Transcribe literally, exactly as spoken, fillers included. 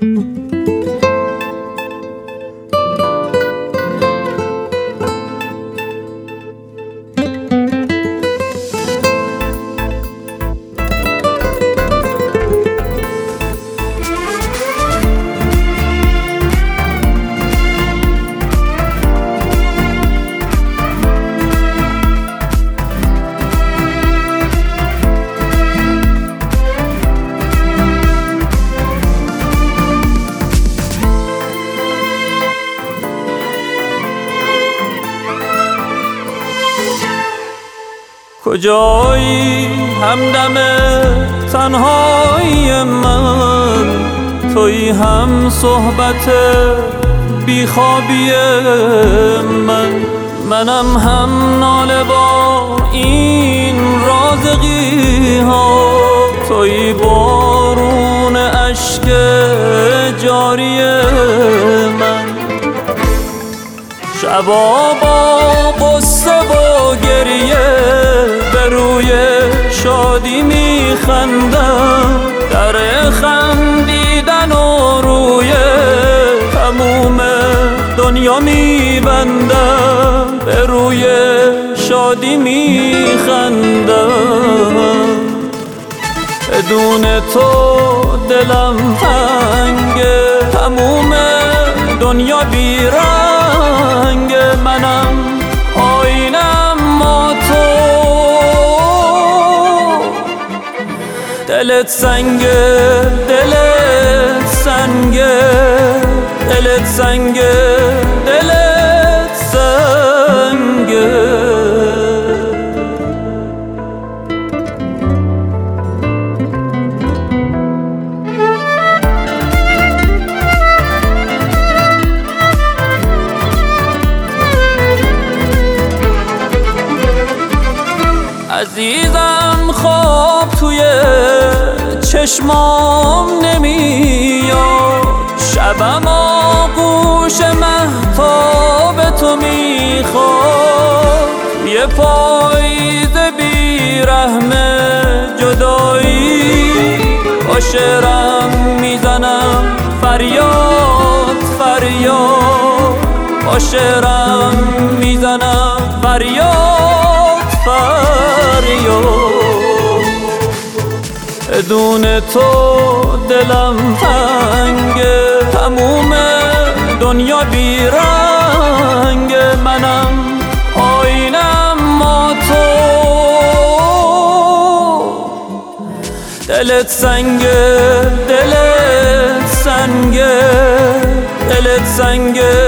کجایی همدم تنهایی من، تویی هم صحبت بیخوابی من، منم هم ناله با این رازقی ها، تویی بارون اشک جاری من، شبا با قصه و گریه به روی شادی میخندم، در خندیدن و روی تموم دنیا میبندم، به روی شادی میخندم، بدون تو دلم تنگه، تموم دنیا بیرنگ، منم آینم ما تو، دلت سنگه دلت سنگه دلت سنگه دلت سنگه. عزیزم خواب توی چشمام نمیاد، شبم آغوش مهتاب تو میخواد، یه پاییز بیرحم جدایی با شعرم میزنم فریاد فریاد، با شعرم میزنم فریاد فریاد، بدون تو دلم تنگه، تموم دنیا بیرنگ، منم آینم ما تو، دلت سنگه دلت سنگه دلت سنگه